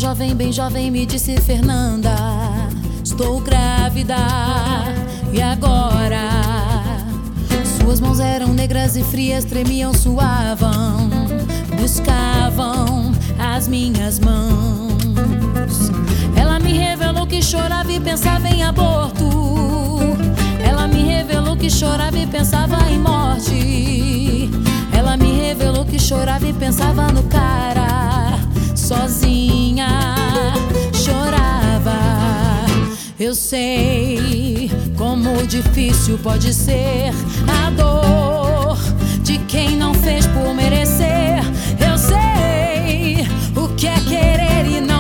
bem jovem, me disse: Fernanda, estou grávida. E agora? Suas mãos eram negras e frias, tremiam, suavam, buscavam as minhas mãos. Ela me revelou que chorava e pensava em aborto. Ela me revelou que chorava e pensava em morte. Ela me revelou que chorava e pensava no cara. Sozinha chorava. Eu sei como difícil pode ser a dor de quem não fez por merecer. Eu sei o que é querer e não